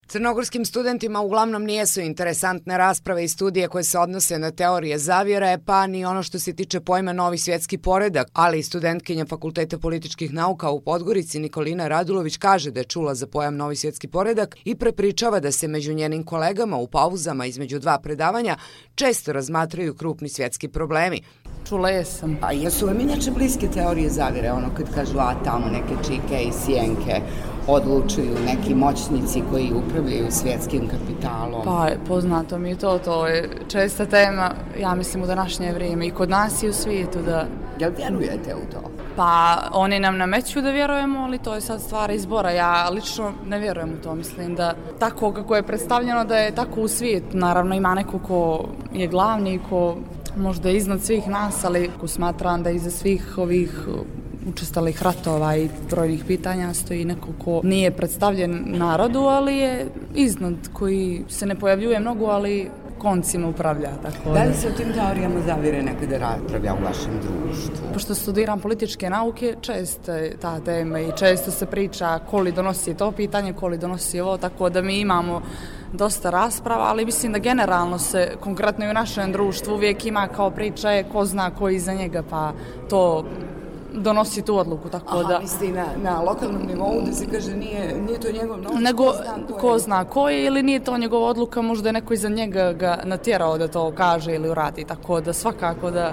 Crnogorskim studentima uglavnom nijesu interesantne rasprave i studije koje se odnose na teorije zavjere, pa ni ono što se tiče pojma novi svjetski poredak, ali i studentkinja Fakulteta političkih nauka u Podgorici Nikolina Radulović kaže da je čula za pojam novi svjetski poredak i prepričava da se među njenim kolegama u pauzama između dva predavanja često razmatraju krupni svjetski problemi. Čula jesam. A jesu vam inače bliske teorije zavjere, ono kad kažu tamo neke čike i sjenke odlučuju neki moćnici koji upravljaju svjetskim kapitalom? Pa poznato mi je to je česta tema, ja mislim u današnje vrijeme i kod nas i u svijetu da... Jel vjerujete u to? Pa oni nam nameću da vjerujemo, ali to je sad stvar izbora. Ja lično ne vjerujem u to, mislim da tako kako je predstavljeno da je tako u svijetu. Naravno ima neko ko je glavni i ko možda je iznad svih nas, ali ko smatram da iza svih ovih učestalih ratova i brojnih pitanja stoji neko ko nije predstavljen narodu, ali je iznad, koji se ne pojavljuje mnogo, ali koncima upravlja. Tako da li se o tim teorijama zavjere nekada raspravlja u vašem društvu? Pošto studiram političke nauke, često je ta tema i često se priča ko li donosi to pitanje, ko li donosi ovo, tako da mi imamo dosta rasprava, ali mislim da generalno se, konkretno i u našem društvu, uvijek ima kao priča je ko zna ko iza njega, pa to donosi tu odluku, tako da... Misli na lokalnom nivou da se kaže nije to njegov novac, nego ko zna ko je ili nije to njegova odluka, možda je neko iza njega ga natjerao da to kaže ili uradi, tako da svakako da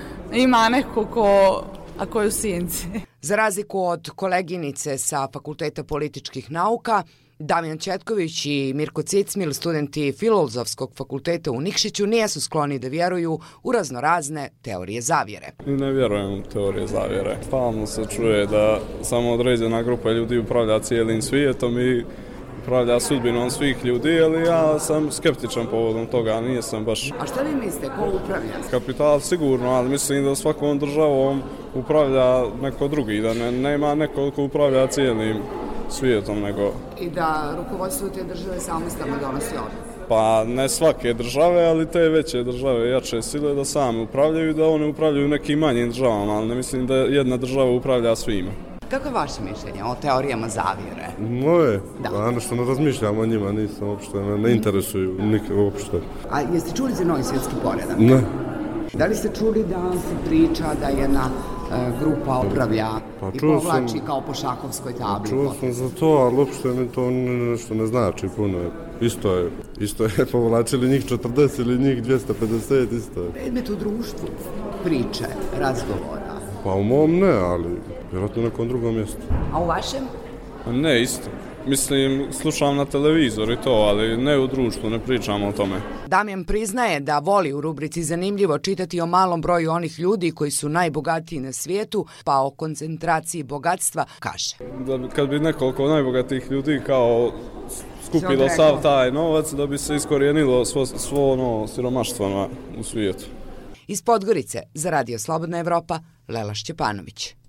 ima neko ko je u sjenci. Za razliku od koleginice sa Fakulteta političkih nauka, Damjan Četković i Mirko Cicmil, studenti Filozofskog fakulteta u Nikšiću, nijesu skloni da vjeruju u raznorazne teorije zavjere. Ne vjerujem u teorije zavjere. Stalno se čuje da samo određena grupa ljudi upravlja cijelim svijetom i upravlja sudbinom svih ljudi, ali ja sam skeptičan povodom toga, nisam baš... A šta vi mislite, ko upravlja? Kapital sigurno, ali mislim da svakom državom upravlja neko drugi, da nema neko ko upravlja cijelim svijetom, nego... I da rukovodstvo te države samostalno donosi odluku? Pa ne svake države, ali te veće države, jače sile da same upravljaju i da one upravljaju nekim manjim državama, ali ne mislim da jedna država upravlja svima. Kako je vaše mišljenje o teorijama zavjere? Moje? Da. Što ne razmišljam o njima, nisam uopšte, ne interesuju nikako uopšte. A jeste čuli za novi svjetski poredak? Ne. Da li ste čuli da se priča da jedna grupa upravlja i povlači kao po šahovskoj tabli? Čuo sam za to, ali uopšte mi to nešto ne znači puno. Isto je povlačili njih 40 ili njih 250, isto je. Predmet u društvu, priče, razgovora? Pa u mom ne, ali vjerojatno na nekom drugom mjestu. A u vašem? Ne, isto. Mislim, slušam na televizor i to, ali ne u društvu, ne pričam o tome. Damjan priznaje da voli u rubrici Zanimljivo čitati o malom broju onih ljudi koji su najbogatiji na svijetu, pa o koncentraciji bogatstva kaže. Kad bi nekoliko najbogatijih ljudi kao skupilo sav taj novac, da bi se iskorijenilo svo siromaštvo u svijetu. Iz Podgorice za Radio Slobodna Evropa, Lela Šćepanović.